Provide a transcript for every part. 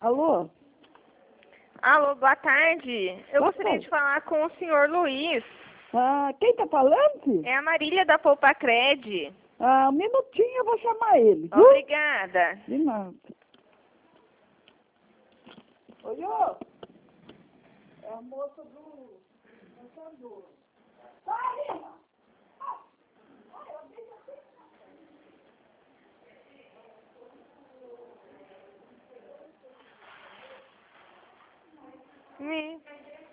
Alô? Alô, boa tarde. Eu Boa gostaria tarde. de falar com o senhor Luiz. Ah, quem tá falando? É a Marília da Poupa Cred. Ah, um minutinho eu vou chamar ele. Obrigada. De nada. Oi, ô. É a moça do computador. Me.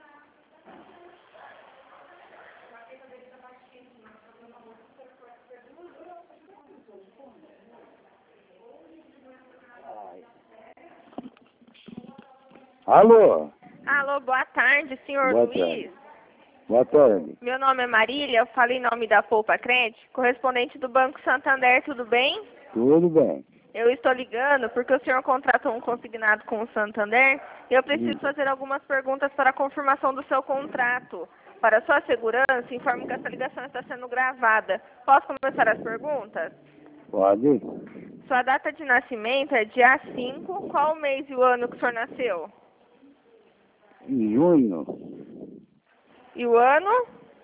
Alô? Alô, boa tarde, senhor Boa Luiz. tarde. Boa tarde. Meu nome é Marília, eu falo em nome da Poupa Cred, correspondente do Banco Santander, tudo bem? Tudo bem. Eu estou ligando porque o senhor contratou um consignado com o Santander e eu preciso fazer algumas perguntas para a confirmação do seu contrato. Para sua segurança, informe que essa ligação está sendo gravada. Posso começar as perguntas? Pode? Sua data de nascimento é dia 5. Qual o mês e o ano que o senhor nasceu? Em junho, E o ano?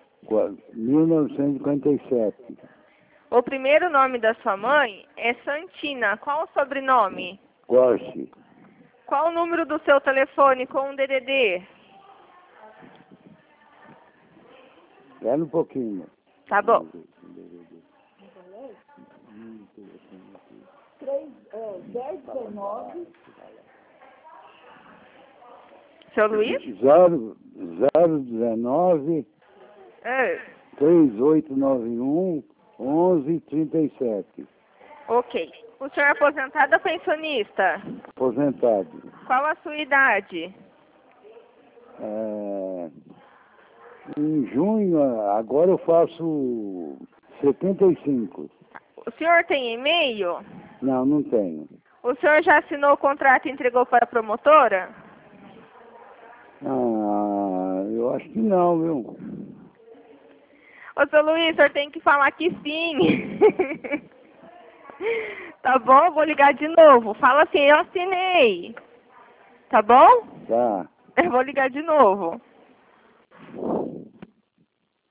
1957. O primeiro nome da sua mãe é Santina. Qual o sobrenome? Corse. Qual o número do seu telefone com o DDD? Espera um pouquinho. Tá bom. 1019. Seu Luiz? 019 É. 3891 1137. Ok. O senhor é aposentado ou pensionista? Aposentado. Qual a sua idade? Em junho, agora eu faço 75. O senhor tem e-mail? Não, não tenho. O senhor já assinou o contrato e entregou para a promotora? Eu acho que não, viu? Ô, seu Luiz, o senhor tem que falar que sim. Tá bom? Vou ligar de novo. Fala assim, eu assinei. Tá bom? Tá. Eu vou ligar de novo.